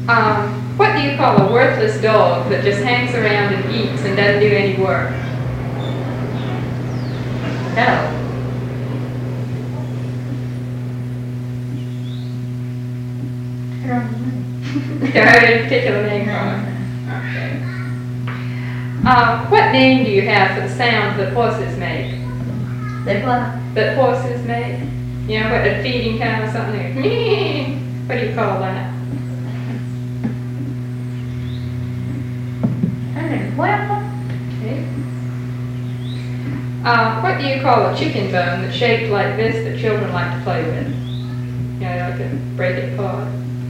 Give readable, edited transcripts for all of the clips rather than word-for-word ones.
What do you call a worthless dog that just hangs around and eats and doesn't do any work? No. I don't know. Do you have any particular name for it? Okay. What name do you have for the sound that horses make? They what? That horses make? You know, what, a feeding kind of something? What do you call that? Well, Okay. What do you call a chicken bone that's shaped like this that children like to play with? You know, like to break it apart.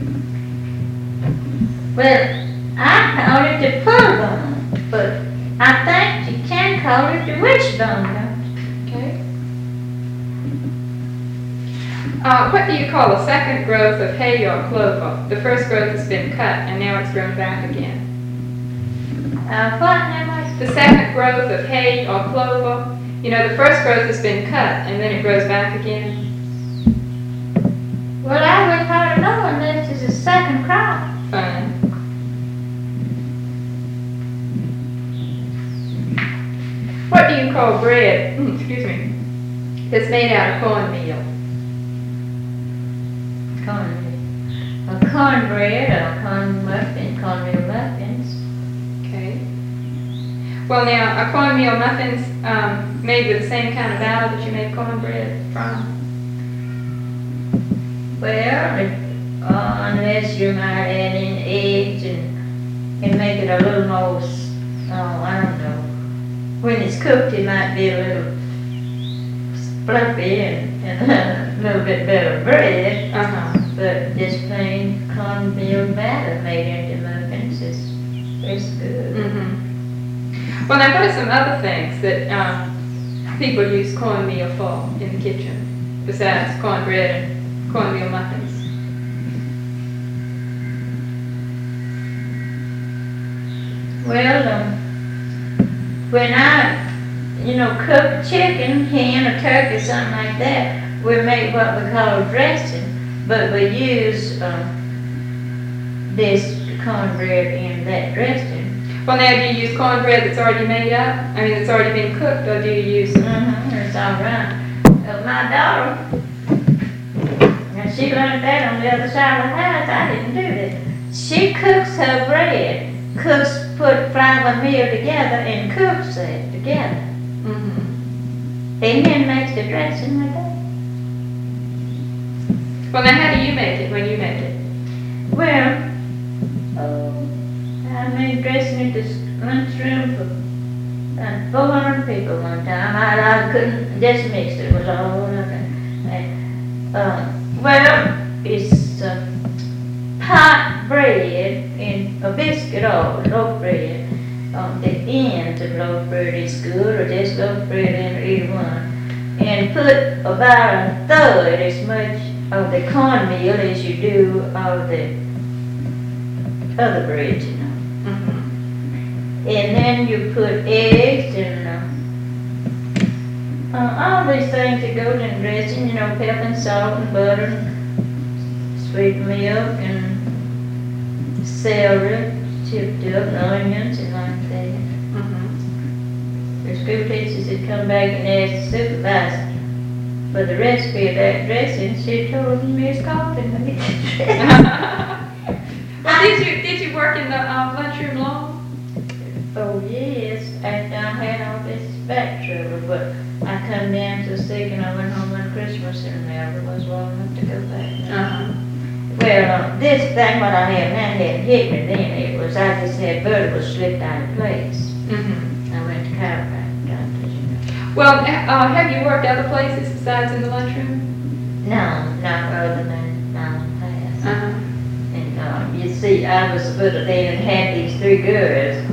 well, I call it the pull bone, but I think you can call it the wishbone, don't you? Okay. What do you call a second growth of hay or clover? The first growth has been cut and now it's grown back again. What am I? The second growth of hay or clover, you know, the first growth has been cut and then it grows back again. Well, I would hardly know unless it's a second crop. Fine. What do you call bread, excuse me, that's made out of cornmeal? Cornbread or cornmeal muffins. Okay. Well, now, are cornmeal muffins made with the same kind of batter that you make cornbread from? Well, unless you might add in eggs and make it a little more, I don't know. When it's cooked, it might be a little fluffy and a little bit better bread. Uh-huh. But this plain cornmeal batter made into muffins is good. Mm-hmm. Well, now, what are some other things that people use cornmeal for in the kitchen besides cornbread and cornmeal muffins? Well, when I, cook chicken, hen, or turkey, something like that, we make what we call dressing, but we use this cornbread in that dressing. Well, now, do you use cornbread that's already made up? I mean, it's already been cooked, or do you use... It's all right. My daughter, and she learned that on the other side of the house. I didn't do that. She cooks her bread, put flour and meal together and cooks it together. Mm-hmm. And then makes the dressing with that. Well, now, how do you make it when you make it? Well, I made dressing at this lunchroom for about 400 people one time. I couldn't just mix it. It was all nothing. Well, it's pot bread and a biscuit or loaf bread. The ends of loaf bread is good, or just loaf bread in either one. And put about a third as much of the cornmeal as you do of the other bread, Mm-hmm. And then you put eggs and all these things that goes in dressing, pepper and salt and butter and sweet milk and celery, chipped up, and onions and like that. Mm-hmm. The school teachers had come back and asked the supervisor for the recipe of that dressing. She told Miss Compton to get the dressing. Well, did you work in the lunchroom long? Oh yes, after I had all this back trouble, but I come down so sick and I went home on Christmas and never was well enough to go back. Uh-huh. Well, this thing what I have now hadn't hit me then. It was I just had vertebrae slipped out of place. Mm-hmm. I went to chiropractic doctors, Well, have you worked other places besides in the lunchroom? No, not other than Mountain Pass. Uh-huh. And you see, I was put there and had these three girls